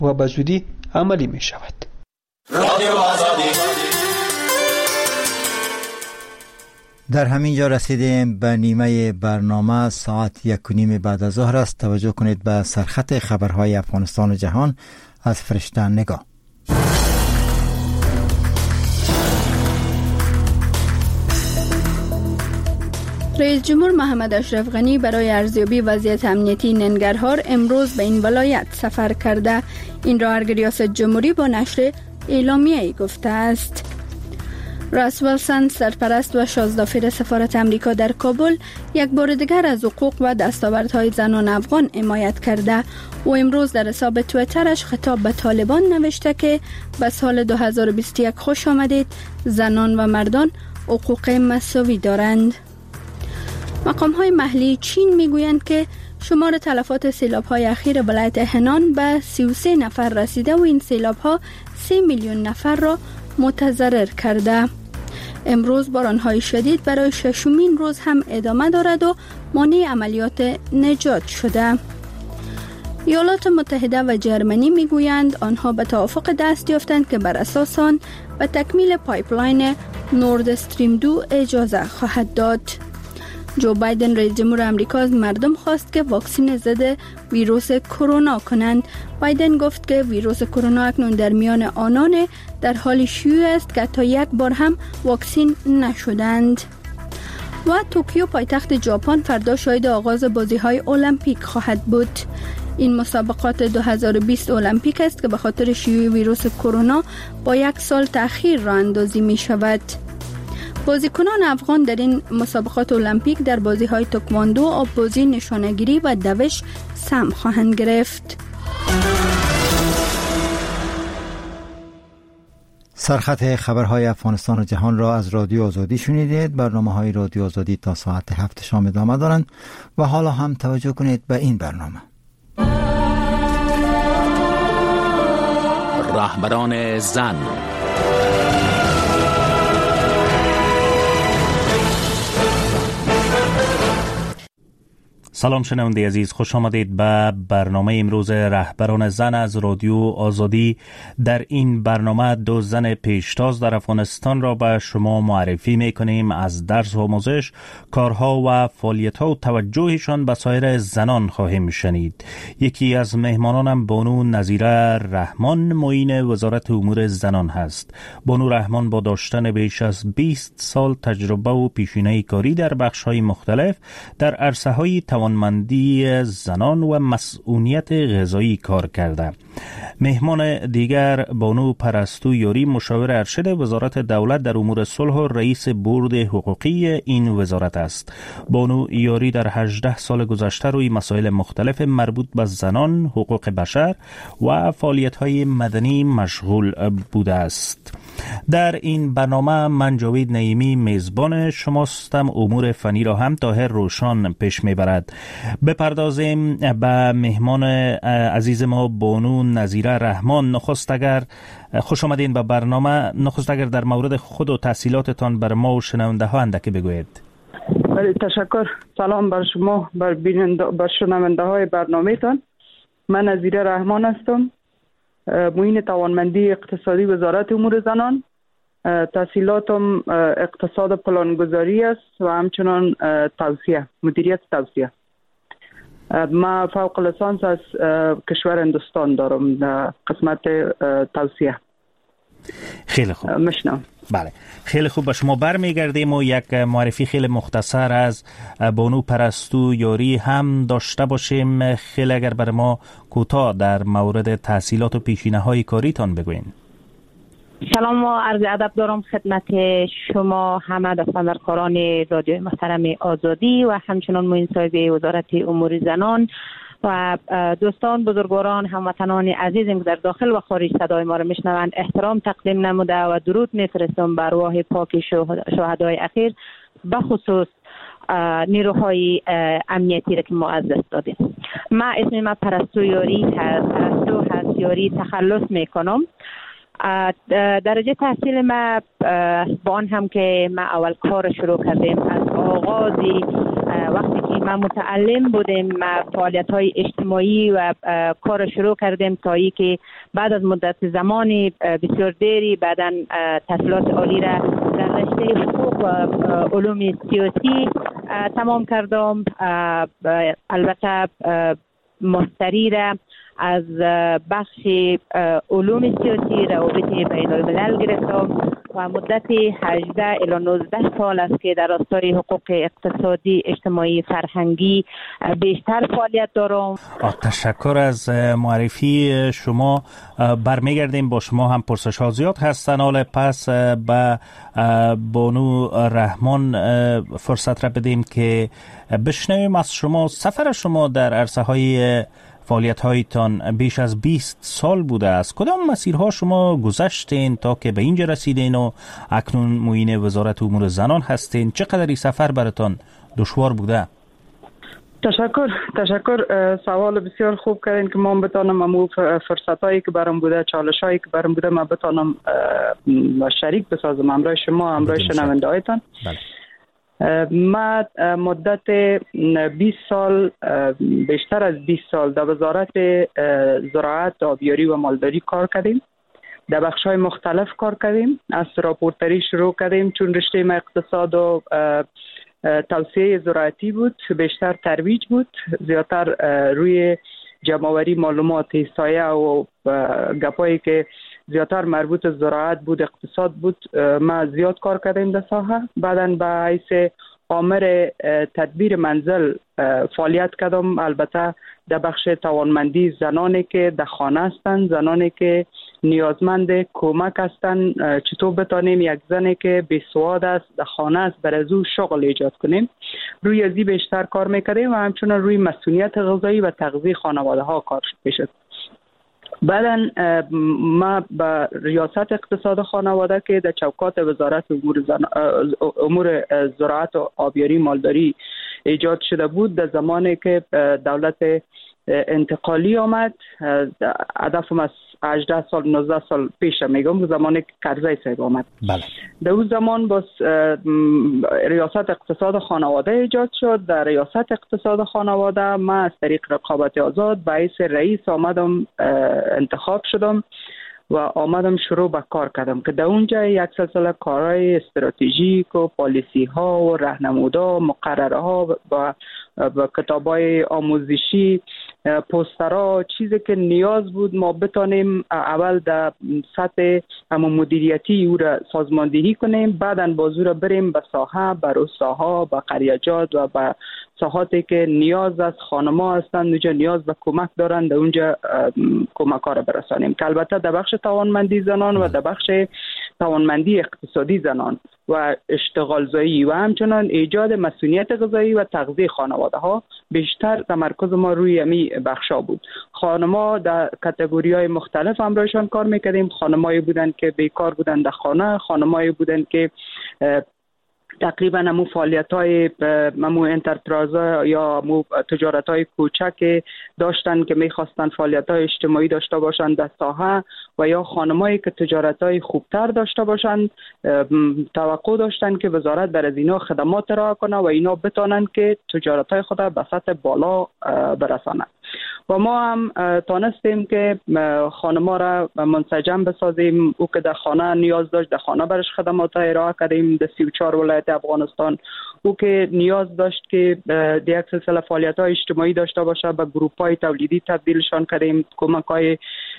و به زودی عملی می شود. در همین جا رسیدیم به نیمه برنامه. ساعت 1:30 بعد از ظهر است. توجه کنید به سرخط خبرهای افغانستان و جهان از فرشته نگاه. رئیس جمهور محمد اشرف غنی برای ارزیابی وضعیت امنیتی ننگرهار امروز به این ولایت سفر کرده. این را ریاست جمهوری با نشر اعلامیه‌ای گفته است. راس ویلسون، سرپرست و شازدافیر سفارت امریکا در کابل، یک بار دیگر از حقوق و دستاوردهای زنان افغان حمایت کرده و امروز در حساب توییترش خطاب به طالبان نوشته که به سال 2021 خوش آمدید، زنان و مردان حقوق مساوی دارند. مقام‌های محلی چین میگویند که شمار تلفات سیلاب‌های اخیر ولایت هنان به 33 نفر رسیده و این سیلاب‌ها 3 میلیون نفر را متضرر کرده. امروز باران‌های شدید برای ششمین روز هم ادامه دارد و مانع عملیات نجات شده. ایالات متحده و جرمنی میگویند آنها به توافق دست یافتند که بر اساس آن به تکمیل پایپلاین نورد استریم 2 اجازه خواهد داد. جو بایدن رئیس جمهور آمریکا از مردم خواست که واکسن ضد ویروس کرونا کنند. بایدن گفت که ویروس کرونا اکنون در میان آنان در حال شیوع است که تا یک بار هم واکسن نشدند. و توکیو پایتخت ژاپن فردا شاهد آغاز بازی‌های المپیک خواهد بود. این مسابقات 2020 المپیک است که به خاطر شیوع ویروس کرونا با 1 سال تأخیر راه اندازی می شود. بازیکنان افغان در این مسابقات المپیک در بازی‌های تکواندو، آب‌بازی، نشانه‌گیری و دوش سهم خواهند گرفت. سرخط خبرهای افغانستان و جهان را از رادیو آزادی شنیدید. برنامه‌های رادیو آزادی تا ساعت 7 شام ادامه دارند و حالا هم توجه کنید به این برنامه. رهبران زن. سلام شنونده عزیز، خوش آمدید به برنامه امروز رهبران زن از رادیو آزادی. در این برنامه 2 زن پیشتاز در افغانستان را به شما معرفی میکنیم. از درس و آموزش، کارها و فعالیت‌ها و توجهشان به سایر زنان خواهیم شنید. یکی از مهمانانم بانو نظیره رحمان، معین وزارت امور زنان هست. بانو رحمان با داشتن بیش از 20 سال تجربه و پیشینه کاری در بخش‌های مختلف در عرصه‌های توانمندی زنان و مسئولیت غذایی کار کرده. مهمان دیگر بانو پرستو یاری، مشاور ارشد وزارت دولت در امور صلح و رئیس بورد حقوقی این وزارت است. بانو یاری در 18 سال گذشته روی مسائل مختلف مربوط به زنان، حقوق بشر و فعالیت‌های مدنی مشغول بوده است. در این برنامه من جاوید نعیمی میزبان شماستم. امور فنی را هم طاهر روشان پیش میبرد. بپردازیم به مهمان عزیز ما بانو نظیره رحمان. نخست اگر خوش آمدین به برنامه، نخست اگر در مورد خود و تحصیلاتتان بر ما و شنونده ها اندکی بگوید. تشکر. سلام بر شما، بر شنونده های برنامه تان. من نظیره رحمان هستم، معین توانمندی اقتصادی وزارت امور زنان. تحصیلاتم اقتصاد پلانگذاری است و همچنان توسعه، مدیریت توسعه. ما فوق لیسانس از کشور هندوستان دارم در قسمت توسعه. خیلی خوب. مشنم. بله، خیلی خوب. به شما برمیگردیم و یک معرفی خیلی مختصر از بانو پرستو یاری هم داشته باشیم. خیلی اگر بر ما کوتاه در مورد تحصیلات و پیشینه‌های کاریتان بگوین. سلام و عرض ادب دارم خدمت شما همه دستاندرکاران رادیوی محترم آزادی و همچنان معین صاحب وزارت امور زنان و دوستان، بزرگواران، هموطنان عزیزم که در داخل و خارج صدای ما را میشنوند. احترام تقدیم نموده و درود میفرستم بر ارواح پاک شهدای اخیر، به خصوص نیروهای امنیتی را که ما از دست دادیم. من اسم من پرستو یاری هست. پرستو هست یاری تخلص میکنم. درجه تحصیل ما با آن هم که ما اول کار شروع کردیم از آغازی وقتی که ما متعلم بودیم، فعالیت های اجتماعی و کار شروع کردیم تا ای که بعد از مدت زمانی بسیار دیری بعداً تحصیلات عالی را در رشته حقوق و علوم سیاسی تمام کردم. البته ماستری را از بخش علوم سیاسی روابط بین الملل گرفتم و مدت 18 الی 19 سال است که در راستای حقوق اقتصادی، اجتماعی، فرهنگی بیشتر فعالیت دارم. تشکر از معرفی شما. برمیگردیم با شما، هم پرسش ها زیاد هستن، حالا پس به بانو رحمان فرصت را بدیم که بشنویم از شما. سفر شما در عرصه های فعالیت هایتان بیش از 20 سال بوده است. کدام مسیرها شما گذشتین تا که به اینجا رسیدین و اکنون معین وزارت امور زنان هستین؟ چقدر این سفر براتان دشوار بوده؟ تشکر. سوال بسیار خوب کردین که ما بتانم امو فرصت هایی که برام بوده، چالش هایی که برام بوده، ما بتانم شریک بسازم همراه شما، همراه شنونده هایتان. ما مدت 20 سال، بیشتر از 20 سال در وزارت زراعت، آبیاری و مالداری کار کردیم. در بخش‌های مختلف کار کردیم. از راپورتری شروع کردیم چون رشته ما اقتصاد و توسعه زراعتی بود، بیشتر ترویج بود، زیادتر روی جمع‌آوری معلومات، احصایه و گپایی که زیادتر مربوط زراعت بود، اقتصاد بود، ما زیاد کار کردیم در ساحه. بعداً به حیث آمر تدبیر منزل فعالیت کردم، البته در بخش توانمندی زنانی که در خانه هستند، زنانی که نیازمند کمک هستند، چطور بتانیم یک زنی که بیسواد است در خانه است بر از او شغل ایجاد کنیم. روی ازی بیشتر کار میکردیم و همچنان روی مسئولیت غذایی و تغذیه خانواده ها کار میشد. بعداً ما با ریاست اقتصاد خانواده که در چوکات وزارت امور زراعت و آبیاری مالداری ایجاد شده بود، در زمانی که دولت انتقالی آمد، هدفم از 18 سال 19 سال پیش میگم، زمانی که کرزی صاحب آمد. بله. در اون زمان باز ریاست اقتصاد خانواده ایجاد شد. در ریاست اقتصاد خانواده ما از طریق رقابت آزاد به حیث رئیس آمدم، انتخاب شدم و آمدم شروع به کار کردم که در اونجا یک سلسله کارهای استراتژیک و پالیسی ها و راهنمودا، مقرره ها و کتابای آموزشی، پوسترها، چیزی که نیاز بود ما بتانیم اول در سطح مدیریتی او را سازماندهی کنیم، بعداً بازو را بریم به ساحه، به روستاها، به قریجات و به ساحاتی که نیاز از خانم‌ها هستند، اونجا نیاز به کمک دارند، اونجا کمک ها را برسانیم. که البته در بخش توانمندی زنان و در بخش توانمندی اقتصادی زنان و اشتغال زایی و همچنان ایجاد مسئولیت غذایی و تغذیه خانواده ها بیشتر تمرکز ما روی امی بخشا بود. خانم‌ها در کاتگوری‌های مختلف همراهشان کار می‌کردیم. خانمایی بودند که بیکار بودند در خانه، خانمایی بودند که تقریبا همون فعالیت‌های همون انترپرایز یا همون تجارت‌های کوچک داشتن که می‌خواستن فعالیت‌های اجتماعی داشته باشند در ساحه، و یا خانمایی که تجارت‌های خوبتر داشته باشند توقع داشتن که وزارت بر از اینا خدمات ارائه کنه و اینا بتونن که تجارت‌های خود به سطح بالا برسانند. و ما هم تانستیم که خانم‌ها را منسجم بسازیم. او که در خانه نیاز داشت در خانه برش خدمات ارائه کردیم در 34 ولایت افغانستان. او که نیاز داشت که در یک سلسله فعالیت‌های اجتماعی داشته باشه به گروپ‌های تولیدی تبدیلشان کردیم، کمک‌های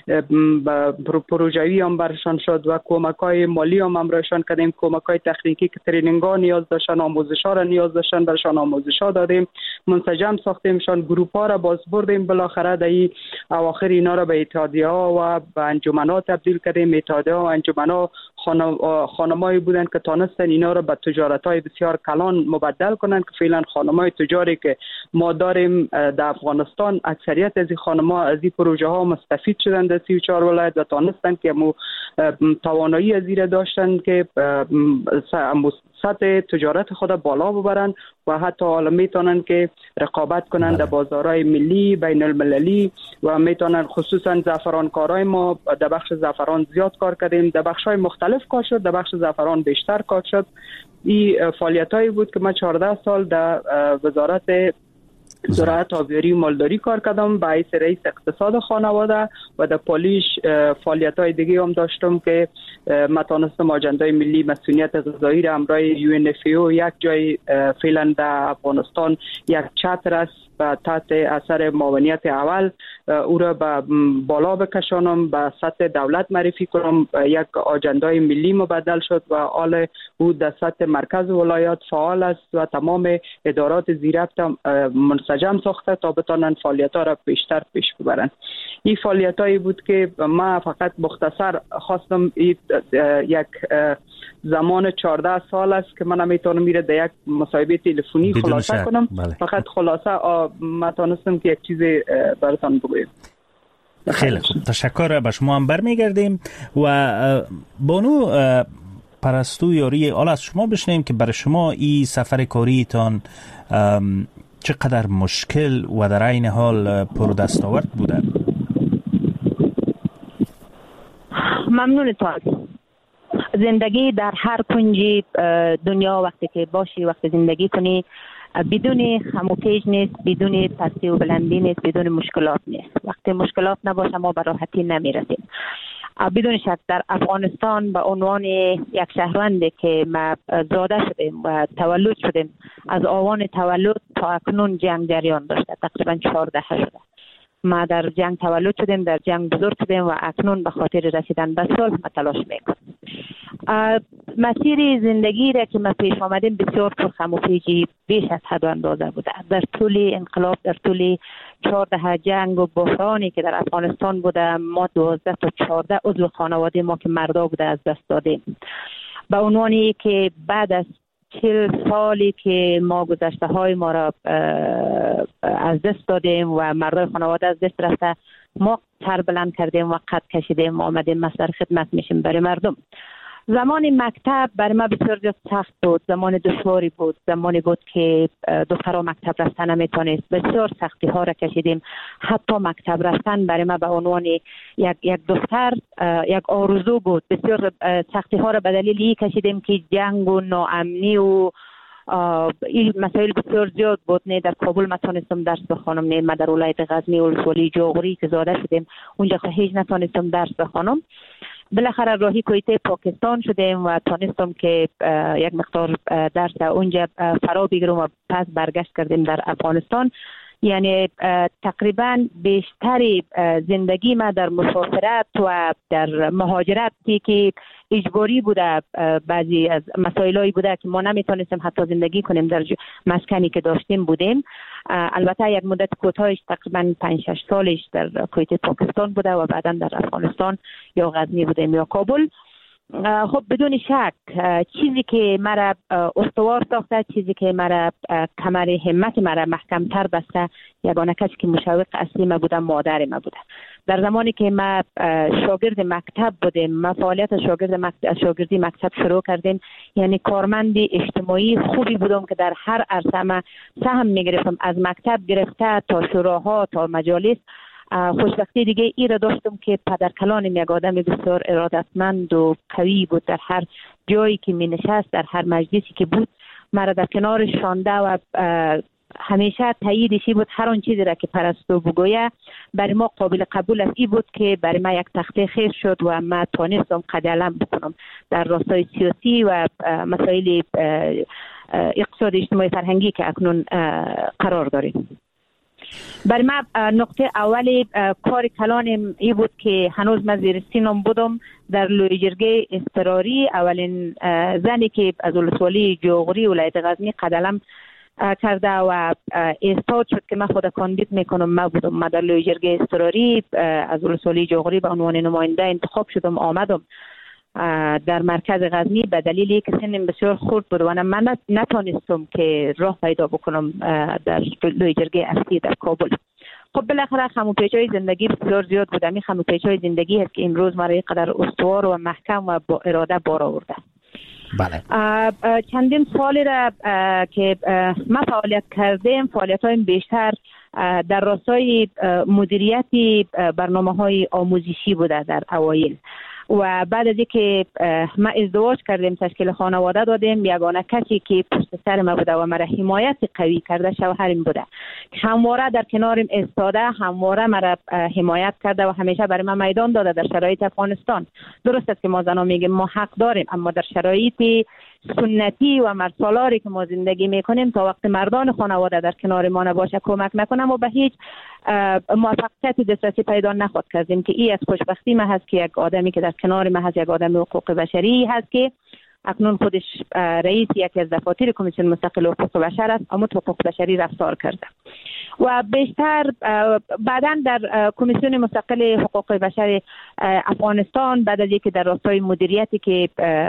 پروژوی هم برشان شد و کمک‌های مالی هم همراهشان کردیم، کمک‌های تکنیکی که ترینینگ‌ها نیاز داشتن، آموزش‌ها را نیاز داشتن برشان آموزش‌ها دادیم، منسجم ساختیمشان، گروپ‌ها را باز بردیم، بالاخره در اواخر اینا را به اتحادیه‌ها و به انجمن‌ها تبدیل کردیم. اتحادیه‌ها و انجمن‌ها خانمایی بودند که تانستن اینا را به تجارت‌های بسیار کلان مبدل کنند که فعلا خانم‌های تجاری که ما داریم در افغانستان، اکثریت از این خانم‌ها از این پروژه‌ها مستفید شدند در 34 ولایت و تانستن که توانایی از این داشتن که سطح تجارت خود بالا ببرن و حتی حالا میتونن که رقابت کنند در بازارهای ملی، بین المللی و میتونن. خصوصا زعفرانکارای ما در بخش زعفران زیاد کار کردیم، در بخش‌های مختلف کار شد، در بخش زعفران بیشتر کار شد. این فعالیتایی بود که ما 14 سال در وزارت زراعت، آبیاری و مالداری کار کردم به حیث رئیس اقتصاد خانواده و در پالیش فعالیت‌های دیگه هم داشتم که ما تونستم آجندای ملی مسئولیت غذایی را همراه UNFAO یک جای فعلا در افغانستان یک چتر است و تحت اثر معاونیت اول او را به بالا بکشانم، به سطح دولت معرفی کنم، یک آجندای ملی مبدل شد و حال او در سطح مرکز ولایات فعال است و تمام ادارات زیرفت منسجم ساخته تا بتانند فعالیت‌ها را بیشتر پیش ببرند. این فعالیت‌هایی بود که ما فقط مختصر خواستم یک زمان 14 سال است که من نمیتونم میره در یک مصاحبه تلفنی خلاصه کنم. فقط خلاصه ما تونستم که یک چیز براتون بگویم. خیلی خوب، تشکر. به شما هم برمیگردیم و بانو پرستو یاری، حالا از شما بشنیم که برای شما این سفر کاریتان چقدر مشکل و در عین حال پردستاورد بوده؟ ممنونتان. زندگی در هر کنج دنیا وقتی که باشی، وقتی زندگی کنی، بدون خم و پیچ نیست، بدون پستی و بلندی نیست، بدون مشکلات نیست. وقتی مشکلات نباشه ما به راحتی نمیرسیم. بدون شک در افغانستان به عنوان یک شهروندی که ما زاده شدیم و تولد شدیم، از آوان تولد تا اکنون جنگ جریان داشته، تقریبا 4 دهه شده. ما در جنگ تولد شدیم، در جنگ بزرگ شدیم و اکنون به خاطر رسیدن به صلح ما تلاش میکنیم. مسیر زندگی را که ما پیش آمدیم بسیار پرخم و پیچی بیش از حد و اندازه بوده. در طول انقلاب، در طول 4 دهه جنگ و بحرانی که در افغانستان بوده، ما 12 تا 14 عضو خانواده ما که مردا بوده از دست دادیم. به عنوانی که بعد از 40 سالی که ما گذشته های ما را از دست دادیم و مردای خانواده از دست رفته، ما سر بلند کردیم و قد کشیدیم و آمدیم مسئله خدمت میشیم برای مردم. زمان مکتب برای ما بسیار زیاد سخت بود، زمان دشواری بود، زمانی بود که دخترها مکتب رفتن نمیتونست، بسیار سختی ها را کشیدیم. حتی مکتب رفتن برای ما به عنوان یک دختر یک آرزو بود. بسیار سختی ها را به دلیل کشیدیم که جنگ و ناامنی و این مسائل بسیار زیاد بود. نه در کابل ما تونستم درس بخوانم، نه ما در ولایت غزنی ولسوالی جوغری که زاده شدیم اونجا هیچ نتونستم درس بخوانم. بالاخره راهی کویته پاکستان شدیم و تونستم که یک مقدار درس اونجا فرا بگیرم و پس برگشت کردیم در افغانستان. یعنی تقریبا بیشتری زندگی ما در مسافرت و در مهاجرتی که اجباری بوده، بعضی از مسائلی بوده که ما نمیتونستیم حتی زندگی کنیم در مسکنی که داشتیم بودیم. البته یک مدت کوتاهش تقریبا 5-6 سالش در کویت پاکستان بوده و بعدا در افغانستان یا غزنی بودیم یا کابل. خب بدون شک چیزی که مرا استوار ساخته، چیزی که مرا کمر همت مرا محکم تر بسته، یگانه کسی که مشوق اصلی ما بوده مادر ما بوده. در زمانی که ما شاگرد مکتب بودیم، ما فعالیت شاگردی مکتب شروع کردیم، یعنی کارمند اجتماعی خوبی بودم که در هر عرصه ما سهم میگرفتم، از مکتب گرفته تا شوراها تا مجالس. خوشبختی دیگه ای را داشتم که پدرکلانم یک آدم بسیار ارادتمند و قوی بود. در هر جایی که می نشست، در هر مجلسی که بود، مرا در کنارش شانده و همیشه تاییدشی بود. هر آن چیزی را که پرستو بگویه برای ما قابل قبول است. ای بود که برای ما یک تخته خیر شد و ما تونستم قد علم بکنم در راستای سیاسی و مسائل اقتصاد اجتماعی فرهنگی که اکنون قرار داریم. برای ما نقطه اولی کار کلانم ای بود که هنوز من زیر سینم بودم. در لوی جرگه اضطراری اولین زنی که از ولسوالی جوغری ولایت غزنی قدلم کرده و استاد شد که من خود کاندید میکنم، ما بودم. ما در لوی جرگه اضطراری از ولسوالی جوغری به عنوان نماینده انتخاب شدم، آمدم در مرکز غزنی. به دلیلی که سنم بسیار خرد بود و من نتونستم که راه پیدا بکنم در لوی جرگه اصلی در کابل. خب بالاخره خم و پیچ‌های زندگی بسیار زیاد بود. همین خم و پیچ‌های زندگی هست که امروز ما را اینقدر استوار و محکم و با اراده بار آورده. بله. چندین سالی را که ما فعالیت کردیم، فعالیت‌های بیشتر در راستای مدیریت برنامه‌های آموزشی بوده در اوایل. و بعد از اینکه ما ازدواج کردیم، تشکیل خانواده دادیم، یگانه کسی که پشت سر ما بوده و مرا حمایت قوی کرده شوهرم بوده. همواره در کنارم ایستاده، همواره مرا حمایت کرده و همیشه برای من میدان داده در شرایط افغانستان. درست است که ما زنا میگیم ما حق داریم، اما در شرایط سنتی و مرسالاری که ما زندگی میکنیم تا وقت مردان خانواده در کنار ما نباشه کمک نکنم و به هیچ موفقیت دسترسی پیدا نخواهد کردیم. که این از خوشبختی ما هست که یک آدمی که در کنار ما هست یک آدم حقوق بشری هست که اکنون خودش رئیس یکی از دفاتر کمیسیون مستقل حقوق بشر است، اما حقوق بشری رفتار کرده. و بیشتر بعداً در کمیسیون مستقل حقوق بشر افغانستان بعد از اینکه در راستای مدیریتی که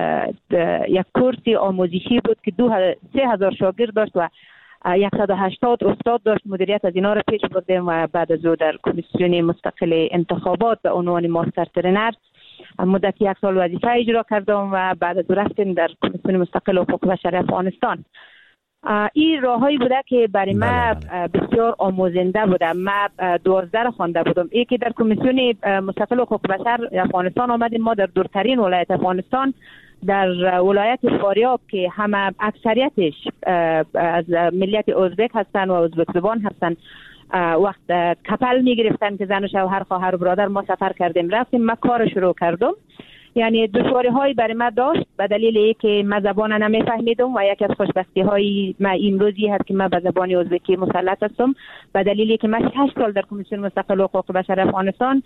یک کورسی آموزشی بود که 3000 شاگرد داشت و 180 استاد داشت، مدیریت از اینا رو پیش بردیم و بعد از او در کمیسیون مستقل انتخابات به عنوان ماستر ترینر مدت 1 سال وظیفه اجرا کردم و بعد از او رفتیم در کمیسیون مستقل حقوق بشر افغانستان. این راههایی بوده که برای ما بسیار آموزنده بوده. ما 12 خوانده بودم. یکی در کمیسیون مستقل حقوق بشر افغانستان آمدیم. ما در دورترین ولایت افغانستان در ولایت فاریاب که همه اکثریتش از ملیت ازبک هستن و ازبک زبان هستن، وقت کپل می گرفتن که زن و شوهر خواهر و برادر، ما سفر کردیم رفتیم. ما کار شروع کردم. یعنی دشواری هایی برای من داشت به دلیل اینکه من زبان نمیفهمیدم و یکی از خوشبختی های من این روزی هست که من به زبان ازبکی مسلط هستم به دلیل اینکه من 6 سال در کمیسیون مستقل حقوق بشر افغانستان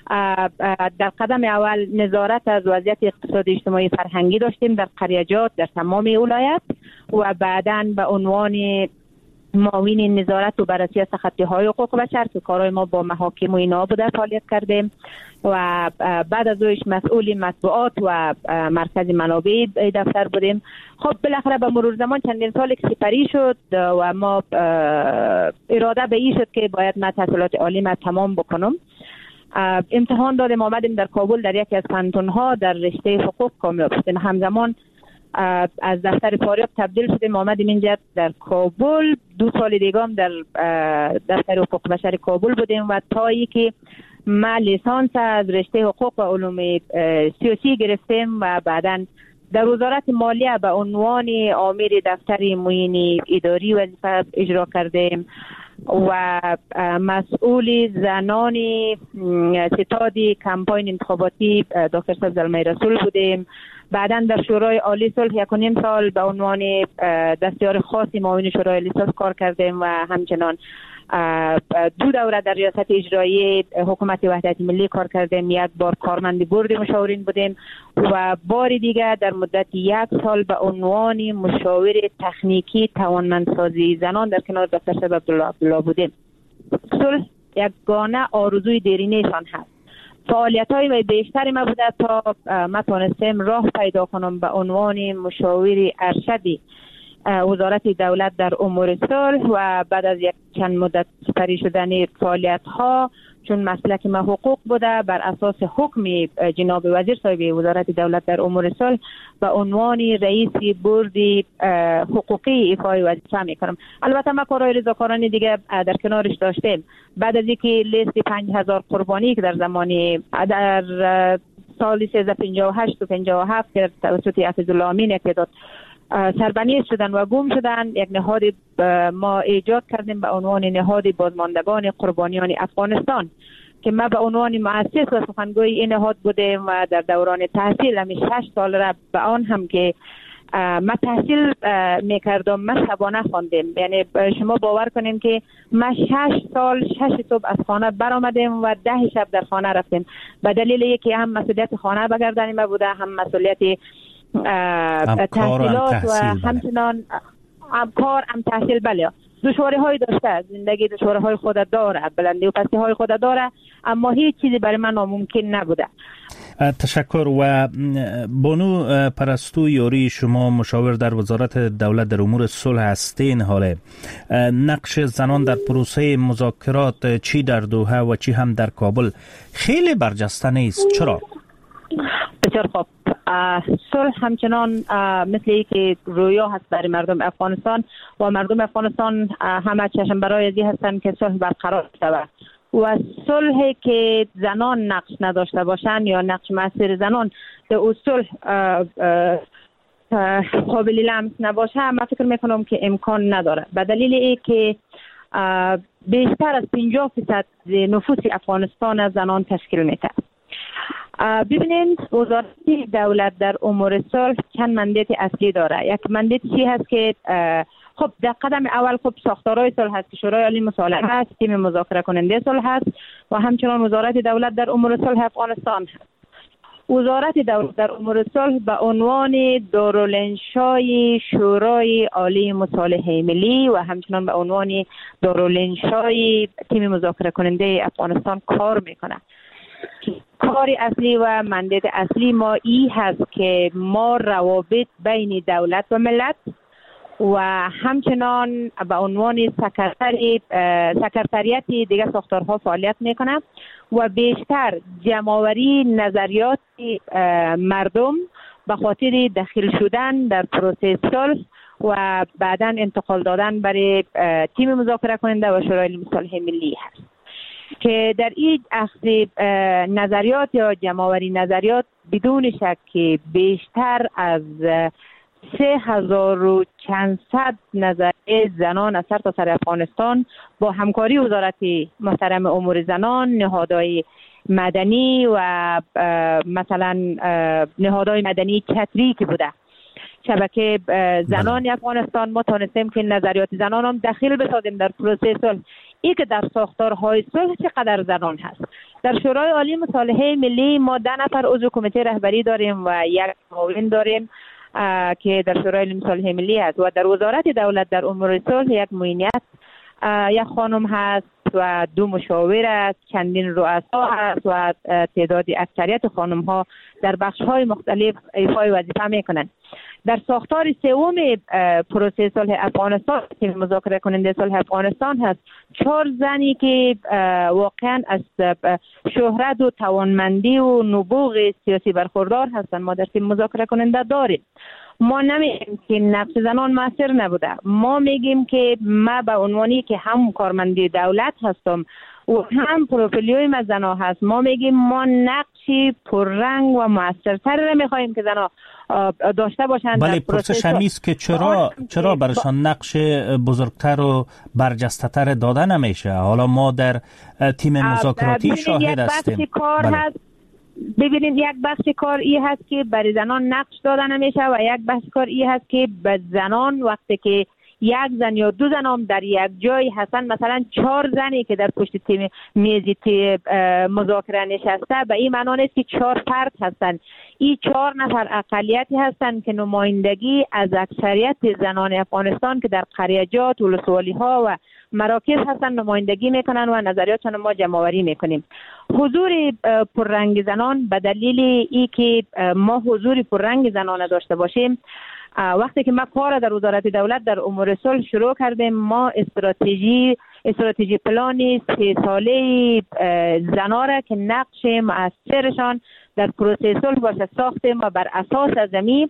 در قدم اول نظارت از وضعیت اقتصادی اجتماعی فرهنگی داشتیم در قریجات در تمام ولایت و بعداً به عنوان معاون نظارت و بررسی سختی-های حقوق بشر که کارهای ما با محاکم و اینا بوده فعالیت کردیم و بعد از اوش مسئول مطبوعات و مرکز منابع دفتر بودیم. خب بالاخره به مرور زمان چندین سال که سپری شد و ما اراده به این شد که باید من تحصیلات عالی ما تمام بکنم. امتحان دادیم، آمدیم در کابل در یکی از پانتون‌ها در رشته حقوق کامیاب شدیم. همزمان از دفتر فاریاب تبدیل شدیم، آمدیم اینجا در کابل. 2 سال دیگه هم در دفتر حقوق بشر کابل بودیم و تا ای که ما لیسانس از رشته حقوق و علوم سیاسی گرفتیم و بعداً در وزارت مالیه به عنوان آمر دفتر معین اداری وظیفه اجرا کردیم و مسئول زنان ستاد کمپاین انتخاباتی دکتر سبزلمه رسول بودیم. بعداً در شورای عالی صلح 1.5 سال به عنوان دستیار خاصی معاون شورای عالی صلح کار کردیم و همچنان 2 دوره در ریاست اجرایی حکومت وحدت ملی کار کردیم. 1 بار کارمند بورد مشاورین بودیم و بار دیگر در مدت 1 سال به عنوان مشاور تکنیکی توانمندسازی زنان در کنار دکتر شب عبدالله بودیم. صلح یگانه آرزوی دیرینه‌شان هست. فعالیت‌های بیشتری ما بوده تا ما تونستیم راه پیدا کنم به عنوان مشاور ارشدی وزارت دولت در امور صلح و بعد از یک چند مدت سپری شدن فعالیت‌ها چون مسلک ما حقوق بوده بر اساس حکم جناب وزیر صاحب وزارت دولت در امور صلح به عنوان رئیس بورد حقوقی ایفای وظیفه میکنم. البته ما کارهای رضاکارانه دیگه در کنارش داشتیم. بعد از اینکه لیست 5000 قربانی که در زمانی در سال 1358 و 57 که توسط حفیظ الله امین اقتدار سربنیز شدن و گم شدن، یک نهاد ما ایجاد کردیم به عنوان نهاد بازماندگان قربانیان افغانستان که ما به عنوان مؤسس و سخنگوی این نهاد بودیم و در دوران تحصیل همی 6 سال را به آن هم که ما تحصیل میکردم ما شبانه خواندیم. یعنی شما باور کنین که ما 6 سال 6 صبح از خانه برآمدیم و 10 شب در خانه رفتیم به دلیل اینکه هم مسئولیت خانه به گردن ما بوده، هم مسئولیت تحصیلات و همچنان کار هم تحصیل. بله دشواری های داشته، زندگی دشواری های خود داره، بلندی و پستی های خود داره، اما هیچ چیزی برای من ناممکن نبوده. تشکر. و بانو پرستو یاری، شما مشاور در وزارت دولت در امور صلح هستین. حاله نقش زنان در پروسه مذاکرات چی در دوحه و چی هم در کابل خیلی برجسته نیست، چرا؟ بسیار خوب. صلح همچنان مثل که رویا هست برای مردم افغانستان و مردم افغانستان همه چشم برای ازی هستند که صلح برقرار شود و صلحی که زنان نقش نداشته باشند یا نقش مؤثر زنان در اصول قابل لمس نباشه، من فکر میکنم که امکان نداره، به دلیل ای که بیشتر از 50% نفوس افغانستان از زنان تشکیل میده. ببینید وزارت دولت در امور صلح چند مندیت اصلی داره. یک مندیت چی هست که خب در قدم اول خب ساختارهای صلح هست که شورای عالی مصالحه هست، تیم مذاکره کننده صلح هست و همچنان وزارت دولت در امور صلح افغانستان هست. وزارت دولت در امور صلح به عنوان دارالانشای شورای عالی مصالحه ملی و همچنان به عنوان دارالانشای تیم مذاکره کننده افغانستان کار میکنه. کار اصلی و مندیت اصلی ما ای هست که ما روابط بین دولت و ملت و همچنان به عنوان سکرتریت دیگه ساختارها فعالیت میکنه و بیشتر جمع‌آوری نظریات مردم به خاطر دخیل شدن در پروسه صلح و بعداً انتقال دادن برای تیم مذاکره کننده و شورای مصالحه ملی هست که در این اخذ نظریات یا جمع‌آوری نظریات بدون شک که بیشتر از 3500 نظریه زنان از سرتاسر افغانستان با همکاری وزارت محترم امور زنان، نهادهای مدنی و مثلا نهادهای مدنی چتری که بوده شبکه زنان افغانستان، ما تانستیم که نظریات زنان هم دخیل بسازیم در پروسه صلح. ای که در ساختارهای صلح چقدر زنان هست. در شورای عالی مصالحه ملی ما 10 نفر عضو کمیته رهبری داریم و یک معاون داریم که در شورای عالی مصالحه ملی هست و در وزارت دولت در امور صلح یک معینیت یک خانم هست و 2 مشاور است، چندین رؤسا هست و تعداد اکثریت خانم ها در بخش های مختلف ایفای وظیفه میکنند. در ساختار سوم پروسه صلح افغانستان که مذاکره کننده صلح افغانستان هست 4 زنی که واقعا از شهرت و توانمندی و نبوغ سیاسی برخوردار هستند ما در تیم مذاکره کننده داریم. ما نمیگیم که نقش زنان مؤثر نبوده، ما میگیم که ما به عنوانی که هم کارمندی دولت هستم و هم پروفیلیوی ما زنا هست، ما میگیم ما نقشی پررنگ و مؤثرتر میخواهیم که زنا داشته باشند. ولی پرسش همیست که چرا برشان نقش بزرگتر و برجسته‌تر داده نمیشه؟ حالا ما در تیم مذاکراتی شاهد هستیم. ببینید یک بخش کار ای هست که برای زنان نقش داده نمیشه و یک بخش کار ای هست که به زنان وقتی که یک زن یا 2 زن هم در یک جای هستن، مثلا 4 زنی که در پشت تیم میز مذاکره نشسته، به این معنی نیست که 4 فرد هستن. این 4 نفر اقلیتی هستن که نمایندگی از اکثریت زنان افغانستان که در قریجات و ولسوالی ها و مراکز هستن نمایندگی میکنن و نظریاتشون ما جمع آوری میکنیم. حضور پررنگ زنان به دلیل ای که ما حضور پررنگ زنان داشته باشیم، وقتی که ما کار در وزارت دولت در امور صلح شروع کردیم، ما استراتژی پلان 3 ساله زنا را که نقش مؤثرشان در پروسه صلح باشه ساختیم و بر اساس از زمین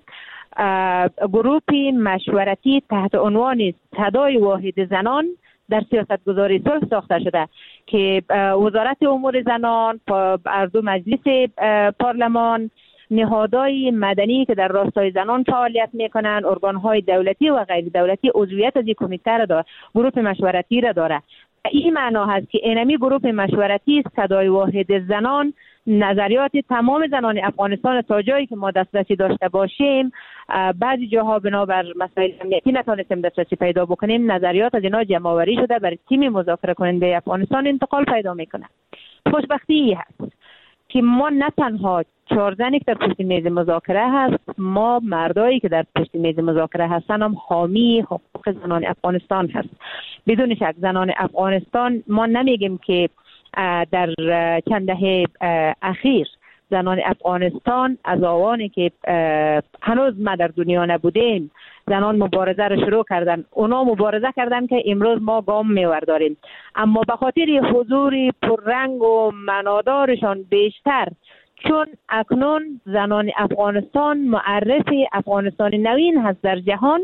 گروهی مشورتی تحت عنوان صدای واحد زنان در سیاست گذاری صلح ساخته شده که وزارت امور زنان، اردو مجلس پارلمان، نهادهای مدنی که در راستای زنان فعالیت میکنن، ارگانهای دولتی و غیر دولتی عضویت از این کمیته را داره، گروه مشورتی را داره. این معنا هست که اینمی گروه مشورتی صدای واحد زنان نظریات تمام زنان افغانستان تا جایی که ما دسترسی داشته باشیم، بعضی جاها بنابر مسائل امنیتی نتونستیم دسترسی پیدا بکنیم، نظریات از اینا جمع آوری شده برای تیم مذاکره کننده افغانستان انتقال پیدا میکنه. خوشبختی هست که ما نه تنها 4 زنی که در پشت میز مذاکره هست، ما مردایی که در پشت میز مذاکره هستن هم حامی حقوق زنان افغانستان هست. بدون شک زنان افغانستان، ما نمیگیم که در چند دهه اخیر زنان افغانستان از آوانی که هنوز ما در دنیا نبودیم زنان مبارزه رو شروع کردن، اونا مبارزه کردن که امروز ما گام میورداریم، اما به خاطر حضور پررنگ و معنادارشان بیشتر، چون اکنون زنان افغانستان معرف افغانستان نوین هست در جهان،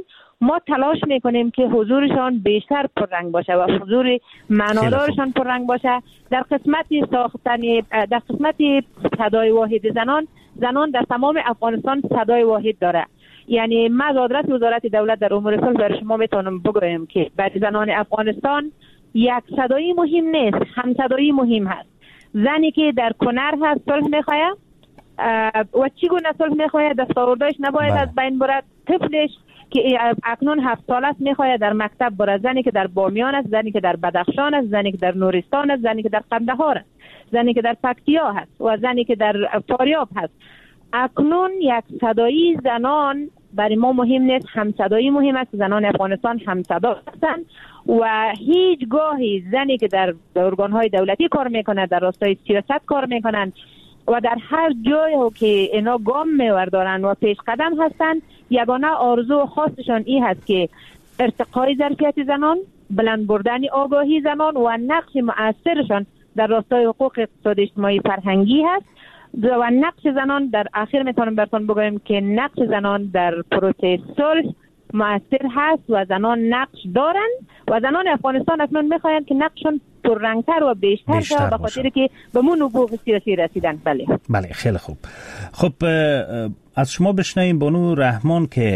ما تلاش میکنیم که حضورشان بیشتر پررنگ باشه و حضور معنادارشان پررنگ باشه. در قسمت ساختن، در قسمت صدای واحد زنان در تمام افغانستان صدای واحد داره. یعنی ما از آدرس وزارت دولت در امور صلح برای شما میتونم بگویم که برای زنان افغانستان یک صدایی مهم نیست، هم صدایی مهم هست. زنی که در کنر هست صلح میخواه و چگونه صلح میخواه، دستاوردش نباید از بین برد. طفلش که اکنون 7 سال است میخواه در مکتب برد. زنی که در بامیان است، زنی که در بدخشان است، زنی که در نورستان است، زنی که در قندهار است، زنی که در پکتیا هست و زنی که در فاریاب هست. اکنون یک صدایی زنان برای ما مهم نیست، هم صدایی مهم است. زنان افغانستان هم صدا هستند و هیچگاهی زنی که در ارگان‌های دولتی کار میکنه، در راستای سیاست کار میکنن و در هر جایی که اینا گام میوردارن و پیش قدم هستند، یگانه آرزو و خواستشان این هست که ارتقای ظرفیت زنان، بلند بردن آگاهی زنان و نقش مؤثرشان در راستای حقوق اقتصادی، اجتماعی، فرهنگی هست. و نقش زنان در آخر میتونم براتون بگویم که نقش زنان در پروسه صلح مؤثر هست و زنان نقش دارن و زنان افغانستان اکنون میخواین که نقششون پررنگتر و بیشتر شد به خاطر که به مون حقوق سیاسی رسیدن. بله خیلی خوب. خب از شما بشنویم بانو رحمان که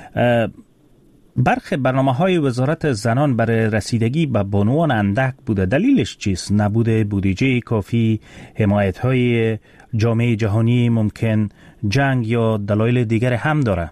برخی برنامه‌های وزارت زنان برای رسیدگی به بانوان اندک بوده. دلیلش چیست؟ نبوده بودجه کافی، حمایت‌های جامعه جهانی، ممکن جنگ یا دلایل دیگر هم داره؟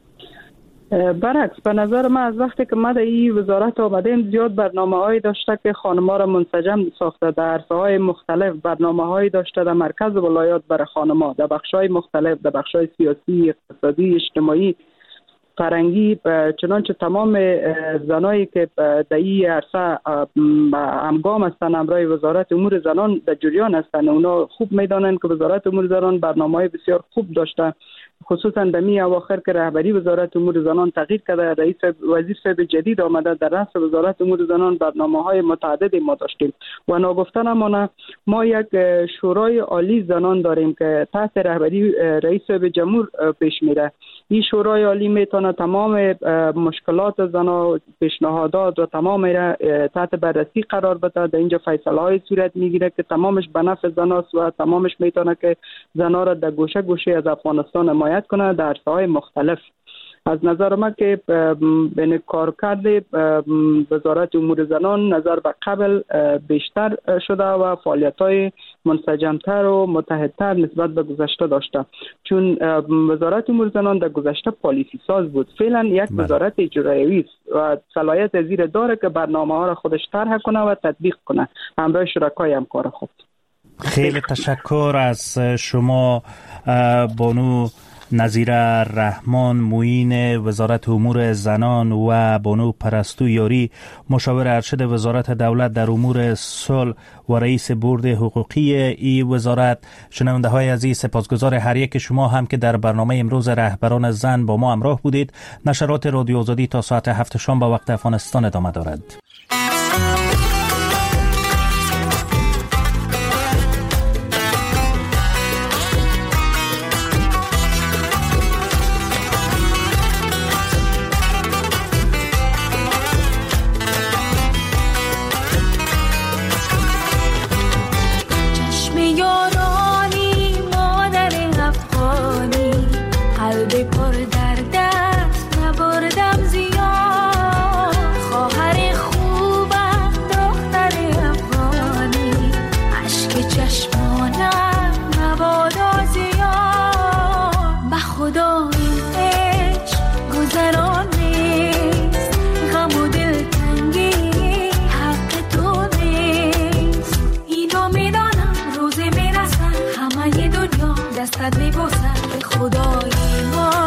برعکس، به نظر من از وقتی که ما در این وزارت آمدیم زیاد برنامه‌هایی داشته که خانم‌ها را منسجم ساخته. در عرصه‌های مختلف برنامه‌هایی داشته در مرکز ولایات برای خانم‌ها، در بخش‌های مختلف، در بخش‌های سیاسی، اقتصادی، اجتماعی، فرهنگی. چنانچه تمام زنایی که در این عرصه همگام هستند همراه وزارت امور زنان در جریان هستند، اونا خوب میدانند که وزارت امور زنان برنامه‌های بسیار خوب داشته، خصوصا در می اواخر که رهبری وزارت امور زنان تغییر کرده، وزیر صاحب جدید آمده، در رأس وزارت امور زنان برنامه‌های متعددی ما داشتیم و ناگفته نمانه ما یک شورای عالی زنان داریم که تحت رهبری رئیس صاحب جمهور پیش میره. این شورای عالی میتونه تمام مشکلات زنان، پیشنهادات و تمام را تحت بررسی قرار بده. در اینجا فیصله‌های صورت میگیره که تمامش به نفع زناست و تمامش میتونه که زنان را در گوشه گوشه از افغانستان حمایت کنه در عرصه‌های مختلف. از نظر من که بین کارکرد وزارت امور زنان نظر به قبل بیشتر شده و فعالیت‌های منسجم‌تر و متحدتر نسبت به گذشته داشته، چون وزارت امور زنان در گذشته پالیسی ساز بود. فعلا یک وزارت اجرایی است و صلاحیت زیر داره که برنامه‌ها را خودش طرح کنه و تطبیق کنه همراه شرکای همکار خود. خیلی تشکر از شما بانو نظیره رحمان، معین وزارت امور زنان، و بانو پرستو یاری، مشاور ارشد وزارت دولت در امور صلح و رئیس بورد حقوقی این وزارت. شنونده های عزیز، سپاسگزار هر یک شما هم که در برنامه امروز رهبران زن با ما همراه بودید. نشرات رادیو آزادی تا ساعت 7 شام به وقت افغانستان ادامه دارد. دستت میبوسم خدای ما